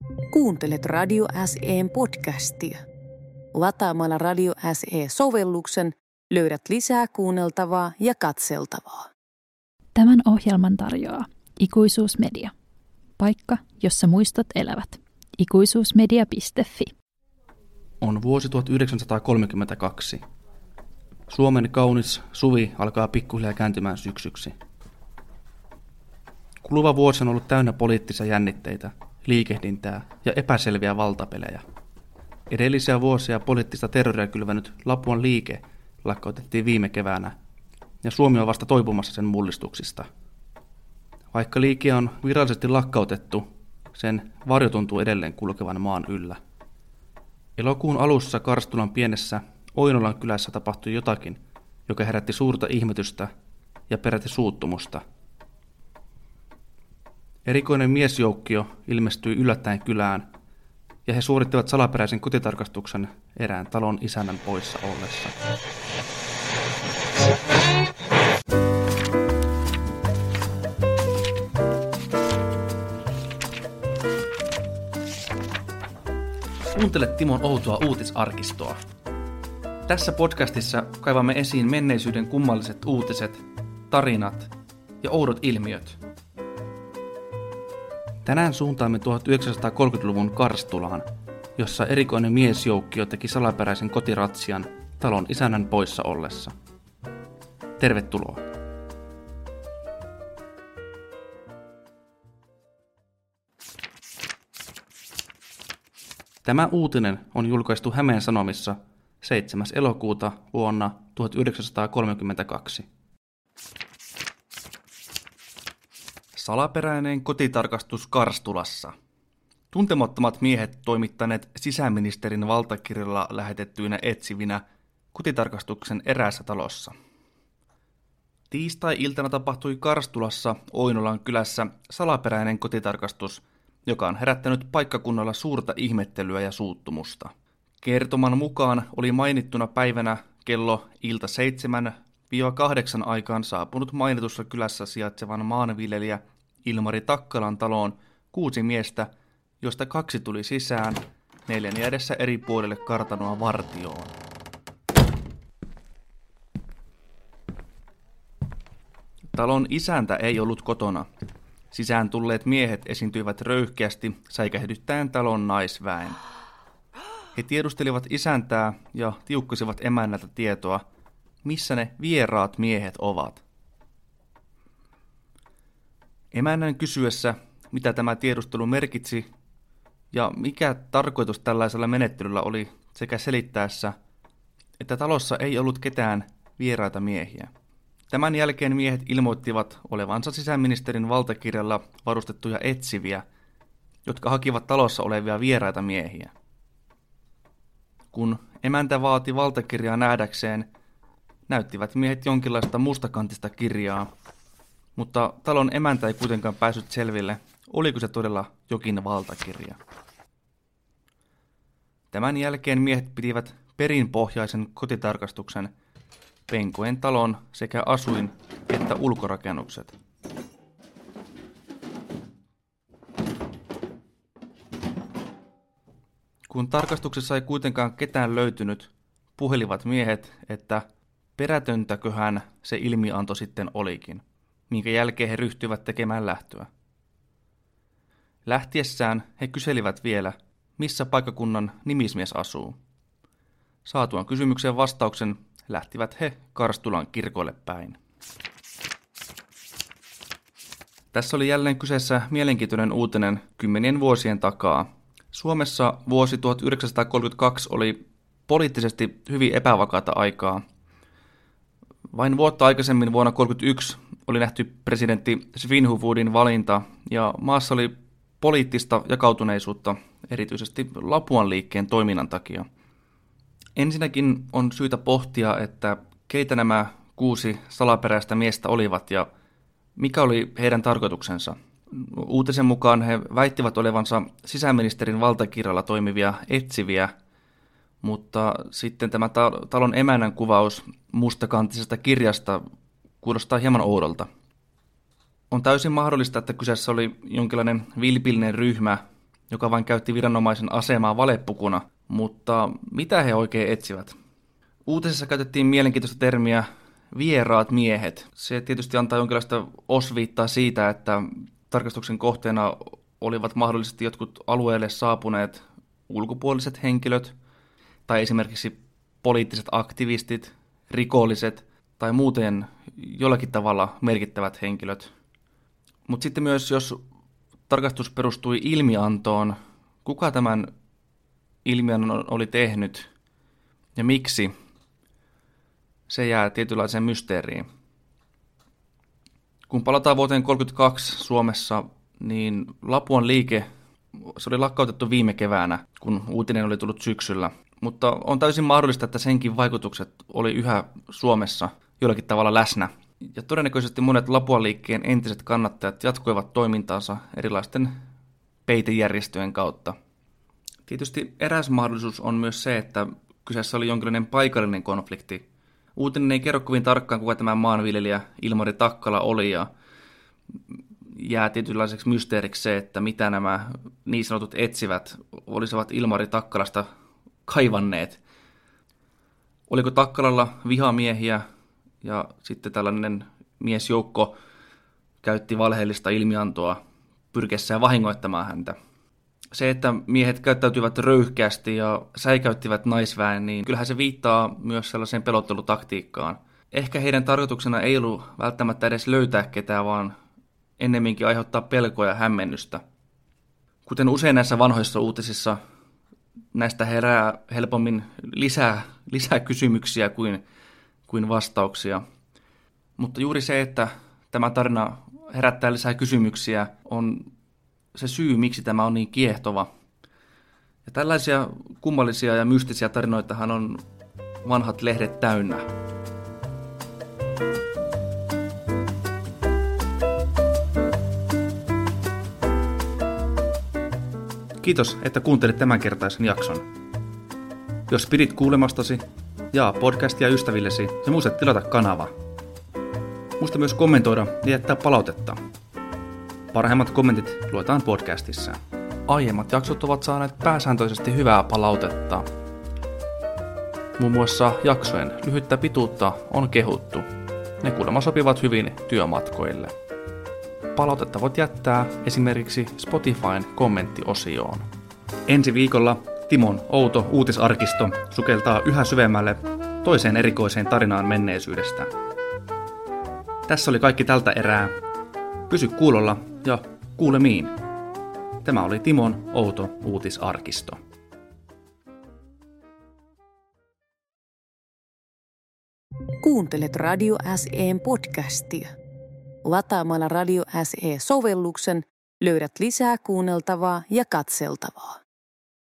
Kuuntelet Radio SE:n podcastia. Lataamalla Radio SE-sovelluksen löydät lisää kuunneltavaa ja katseltavaa. Tämän ohjelman tarjoaa Ikuisuusmedia. Paikka, jossa muistot elävät. Ikuisuusmedia.fi. On vuosi 1932. Suomen kaunis suvi alkaa pikkuhiljaa kääntymään syksyksi. Kuluva vuosi on ollut täynnä poliittisia jännitteitä, liikehdintää ja epäselviä valtapelejä. Edellisiä vuosia poliittista terroria kylvänyt Lapuan liike lakkautettiin viime keväänä, ja Suomi on vasta toipumassa sen mullistuksista. Vaikka liike on virallisesti lakkautettu, sen varjo tuntuu edelleen kulkevan maan yllä. Elokuun alussa Karstulan pienessä Oinolan kylässä tapahtui jotakin, joka herätti suurta ihmetystä ja peräti suuttumusta. Erikoinen miesjoukkio ilmestyi yllättäen kylään, ja he suorittivat salaperäisen kotitarkastuksen erään talon isännän poissa ollessa. Kuuntele Timon outoa uutisarkistoa. Tässä podcastissa kaivamme esiin menneisyyden kummalliset uutiset, tarinat ja oudot ilmiöt. Tänään suuntaamme 1930-luvun Karstulaan, jossa erikoinen miesjoukkio teki salaperäisen kotiratsian talon isännän poissa ollessa. Tervetuloa! Tämä uutinen on julkaistu Hämeen Sanomissa 7. elokuuta vuonna 1932. Salaperäinen kotitarkastus Karstulassa. Tuntemattomat miehet toimittaneet sisäministerin valtakirjalla lähetettyinä etsivinä kotitarkastuksen eräässä talossa. Tiistai-iltana tapahtui Karstulassa Oinolan kylässä salaperäinen kotitarkastus, joka on herättänyt paikkakunnalla suurta ihmettelyä ja suuttumusta. Kertoman mukaan oli mainittuna päivänä kello ilta 7-8 aikaan saapunut mainitussa kylässä sijaitsevan maanviljelijä Ilmari Takkalan taloon 6 miestä, joista 2 tuli sisään, 4 jäädessä eri puolille kartanoa vartioon. Talon isäntä ei ollut kotona. Sisään tulleet miehet esiintyivät röyhkeästi säikähdyttäen talon naisväen. He tiedustelivat isäntää ja tiukkasivat emännältä tietoa, missä ne vieraat miehet ovat. Emännän kysyessä, mitä tämä tiedustelu merkitsi ja mikä tarkoitus tällaisella menettelyllä oli, sekä selittäessä, että talossa ei ollut ketään vieraita miehiä. Tämän jälkeen miehet ilmoittivat olevansa sisäministerin valtakirjalla varustettuja etsiviä, jotka hakivat talossa olevia vieraita miehiä. Kun emäntä vaati valtakirjaa nähdäkseen, näyttivät miehet jonkinlaista mustakantista kirjaa, mutta talon emäntä ei kuitenkaan päässyt selville, oliko se todella jokin valtakirja. Tämän jälkeen miehet pitivät perinpohjaisen kotitarkastuksen, penkoen talon sekä asuin- että ulkorakennukset. Kun tarkastuksessa ei kuitenkaan ketään löytynyt, puhelivat miehet, että perätöntäköhän se ilmianto sitten olikin, minkä jälkeen he ryhtyivät tekemään lähtöä. Lähtiessään he kyselivät vielä, missä paikkakunnan nimismies asuu. Saatuaan kysymykseen vastauksen lähtivät he Karstulan kirkolle päin. Tässä oli jälleen kyseessä mielenkiintoinen uutinen 10 vuosien takaa. Suomessa vuosi 1932 oli poliittisesti hyvin epävakaata aikaa. Vain vuotta aikaisemmin vuonna 1931 oli nähty presidentti Svinhufvudin valinta ja maassa oli poliittista jakautuneisuutta erityisesti Lapuan liikkeen toiminnan takia. Ensinnäkin on syytä pohtia, että keitä nämä 6 salaperäistä miestä olivat ja mikä oli heidän tarkoituksensa. Uutisen mukaan he väittivät olevansa sisäministerin valtakirjalla toimivia etsiviä, mutta sitten tämä talon emännän kuvaus mustakantisesta kirjasta kuulostaa hieman oudolta. On täysin mahdollista, että kyseessä oli jonkinlainen vilpillinen ryhmä, joka vain käytti viranomaisen asemaa valepukuna, mutta mitä he oikein etsivät? Uutisessa käytettiin mielenkiintoista termiä vieraat miehet. Se tietysti antaa jonkinlaista osviittaa siitä, että tarkastuksen kohteena olivat mahdollisesti jotkut alueelle saapuneet ulkopuoliset henkilöt, tai esimerkiksi poliittiset aktivistit, rikolliset tai muuten jollakin tavalla merkittävät henkilöt. Mutta sitten myös, jos tarkastus perustui ilmiantoon, kuka tämän ilmiannon oli tehnyt ja miksi, se jää tietynlaiseen mysteeriin. Kun palataan vuoteen 1932 Suomessa, niin Lapuan liike, se oli lakkautettu viime keväänä, kun uutinen oli tullut syksyllä. Mutta on täysin mahdollista, että senkin vaikutukset oli yhä Suomessa jollakin tavalla läsnä. Ja todennäköisesti monet Lapuan liikkeen entiset kannattajat jatkoivat toimintaansa erilaisten peitejärjestöjen kautta. Tietysti eräs mahdollisuus on myös se, että kyseessä oli jonkinlainen paikallinen konflikti. Uutinen ei kerro kovin tarkkaan, kuka tämä maanviljelijä Ilmari Takkala oli, ja jää tietynlaiseksi mysteeriksi se, että mitä nämä niin sanotut etsivät olisivat Ilmari Takkalasta kaivanneet. Oliko Takkalalla vihamiehiä ja sitten tällainen miesjoukko käytti valheellista ilmiantoa pyrkiessään vahingoittamaan häntä. Se, että miehet käyttäytyivät röyhkeästi ja säikäyttivät naisväen, niin kyllähän se viittaa myös sellaiseen pelottelutaktiikkaan. Ehkä heidän tarkoituksena ei ollut välttämättä edes löytää ketään, vaan ennemminkin aiheuttaa pelkoa ja hämmennystä. Kuten usein näissä vanhoissa uutisissa, näistä herää helpommin lisää kysymyksiä kuin vastauksia. Mutta juuri se, että tämä tarina herättää lisää kysymyksiä, on se syy, miksi tämä on niin kiehtova. Ja tällaisia kummallisia ja mystisiä tarinoitahan on vanhat lehdet täynnä. Kiitos, että kuuntelit tämänkertaisen jakson. Jos pidit kuulemastasi, jaa podcastia ystävillesi ja muista tilata kanava. Muista myös kommentoida ja jättää palautetta. Parhaimmat kommentit luetaan podcastissa. Aiemmat jaksot ovat saaneet pääsääntöisesti hyvää palautetta. Muun muassa jaksojen lyhyttä pituutta on kehuttu. Ne kuulemma sopivat hyvin työmatkoille. Palautetta voit jättää esimerkiksi Spotifyn kommenttiosioon. Ensi viikolla Timon outo uutisarkisto sukeltaa yhä syvemmälle toiseen erikoiseen tarinaan menneisyydestä. Tässä oli kaikki tältä erää. Pysy kuulolla ja kuulemiin. Tämä oli Timon outo uutisarkisto. Kuuntelet Radio SE:n podcastia. Lataamalla Radio SE-sovelluksen löydät lisää kuunneltavaa ja katseltavaa.